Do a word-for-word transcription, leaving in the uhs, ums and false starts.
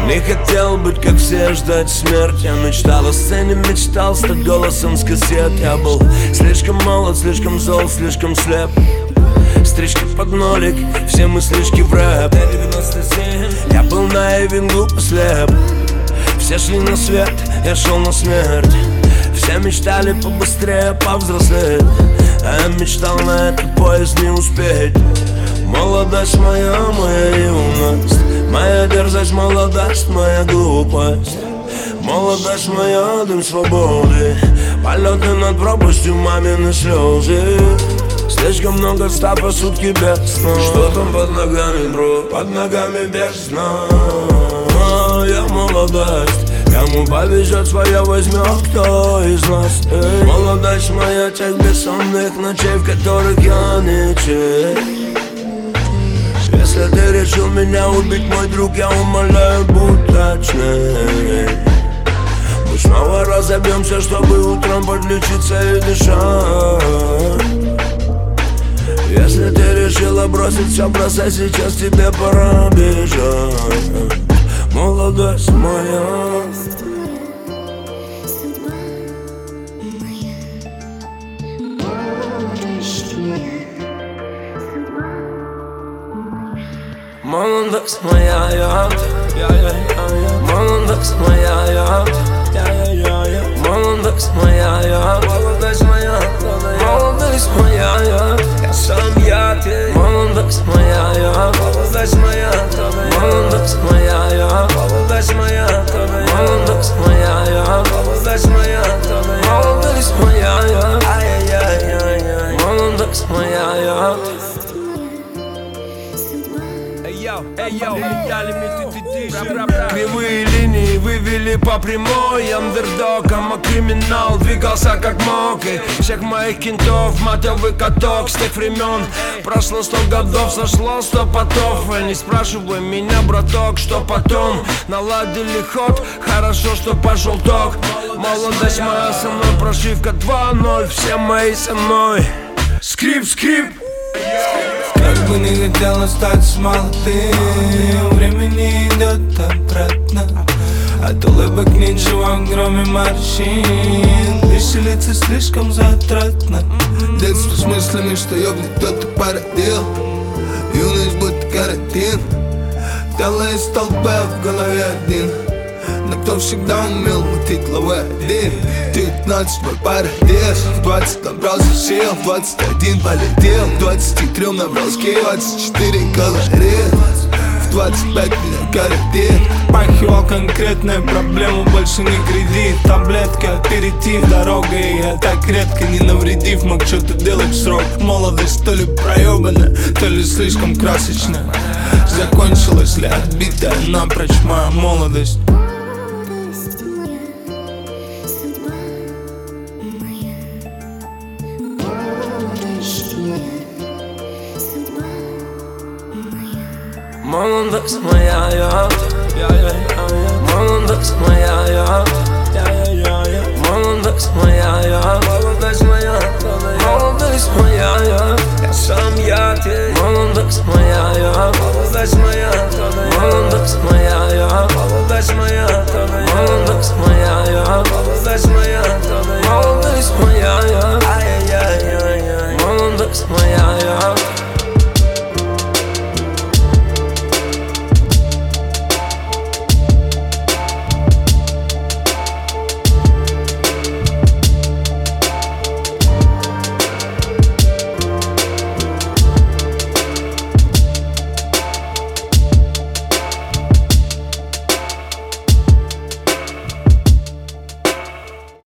Не хотел быть как все, ждать смерть. Я мечтал о сцене, мечтал стать голосом с кассет. Я был слишком молод, слишком зол, слишком слеп. Стрижки под нолик, все мыслишки в рэп. Я был наивен, глупо слеп. Все шли на свет, я шел на смерть. Все мечтали побыстрее повзрослеть, а я мечтал на этот поезд не успеть. Молодость моя, моя юность, моя дерзость, молодость, моя глупость. Молодость моя, дым свободы, полеты над пропастью, мамины слезы. Слишком много ста по сутки без сна. Что там под ногами, бро? Под ногами бездна. Я молодость, кому повезет, своя возьмет кто из нас. Эй. Молодость моя, тех бессонных ночей, в которых я не чей. Если ты решил меня убить, мой друг, я умоляю, будь точней. Мы снова разобьемся, чтобы утром подлечиться и дышать. Если ты решила бросить все, бросай, сейчас тебе пора бежать. Молодость моя. Молодость моя, я, я, я, я. Молодость моя, я, я, я, я. Молодость моя, я, молодость моя, молодость моя, я, я сам я, ты. Молодость моя, я, молодость моя, молодость моя, я, молодость моя, молодость моя, я, молодость моя, молодость моя, я, ай-яй-яй-яй, молодость моя, я. Кривые линии вывели по прямой. Андердогом, а криминал двигался как мог. И всех моих кентов матовый каток. С тех времен прошло сто годов, сошло сто потов. Не спрашивай меня, браток, что потом. Наладили ход, хорошо, что пошел ток. Молодость моя со мной, прошивка два ноль. Все мои со мной. Скрип, скрип. Как бы не хотелось стать молодым, времени идет обратно. От улыбок ничего, кроме морщин. Веселиться слишком затратно. Детство с мыслями, что ёбнет кто-то породил. Юность будто карантин. Тело из толпы, в голове один. Но кто всегда умел мутить главой один. девятнадцать мой парадес. В двадцать набрался сил, в двадцать один полетел. В двадцати трёх набрал скилл, двадцать четыре калорий. В двадцать пять меня коротит. Пахивал конкретная проблема, больше не кредит. Таблетка, аперитив, дорога. И я так редко, не навредив, мог что-то делать в срок. Молодость то ли проебана, то ли слишком красочная. Закончилась ли отбитая напрочь моя молодость. Молодость моя, я, я, я, я. Молодость моя, я, я, я, я. Молодость моя, я, молодость моя, молодость моя, я, я сам я, ты. Молодость моя, я, молодость моя, молодость моя, я, молодость моя, молодость моя, я, молодость моя, молодость моя, я, ай-яй-яй-яй, молодость моя, я.